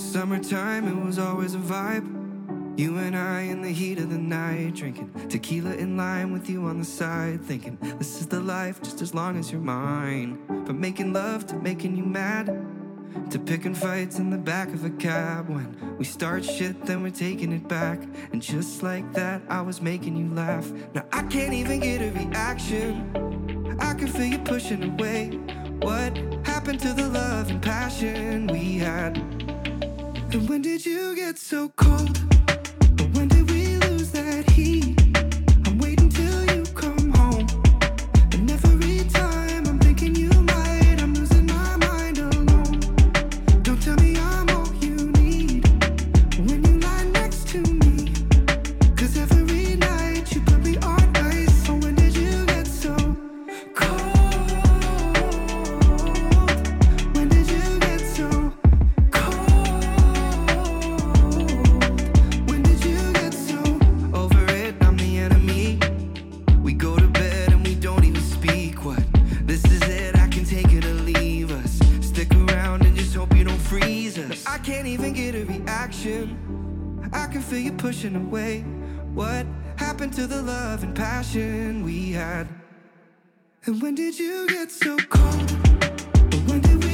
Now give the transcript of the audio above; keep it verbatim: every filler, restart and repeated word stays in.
Summertime, it was always a vibe. You and I in the heat of the night, drinking tequila and lime with you on the side, thinking this is the life just as long as you're mine. From making love to making you mad, to picking fights in the back of a cab. When we start shit, then we're taking it back. And just like that, I was making you laugh. Now I can't even get a reaction. I can feel you pushing away. What happened to the love and passion we had? And when did you get so cold? When did we lose that heat? I'm waiting till you come home. And every time I'm thinking you might, I'm losing my mind alone. Don't tell me I'm all you need when you lie next to me. Cause every night you put me on ice. So when did you get so cold? When did you get so cold? When did you get so over it? I'm the enemy. We go to bed and we don't even speak. What? This is it, I can take it or leave us. Stick around and just hope you don't freeze us. I can't even get a reaction. I can feel you pushing away. What happened to the love and passion we had? And when did you get so cold? When did we